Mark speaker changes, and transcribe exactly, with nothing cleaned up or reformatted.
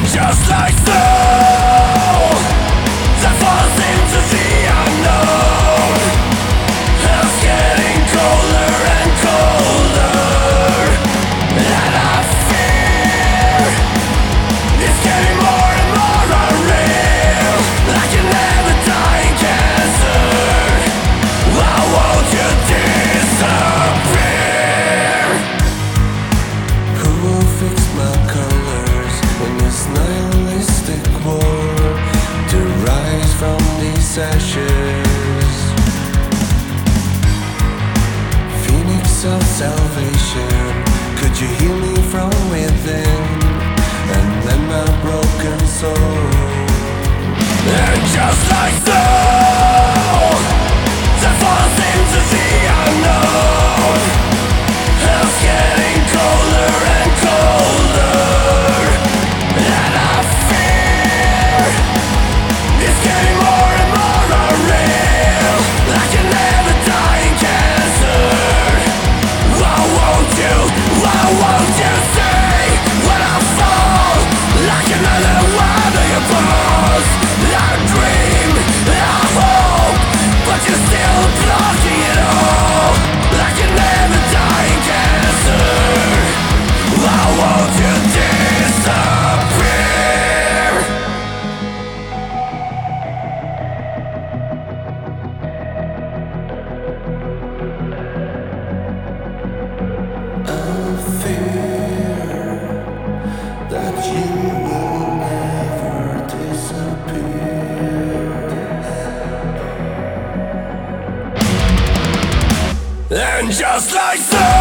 Speaker 1: Just like snow that falls into the unknown, it's getting colder and colder, and I fear it's getting more and more unreal, like a never-dying cancer. Why won't you disappear? Who will fix my colors in this nihilistic war to rise from these ashes? Phoenix of salvation, could you heal me from within and mend my broken soul? And just like snow that falls into the unknown, it's getting colder and colder, and I fear it's getting more and more unreal, like a never-dying cancer. Why won't you, why won't you say when I fall, like another one of your balls? I dream, I hope, but you're still blocking it all, like a never-dying cancer. Why won't you disappear? I fear that you will never disappear. And just like so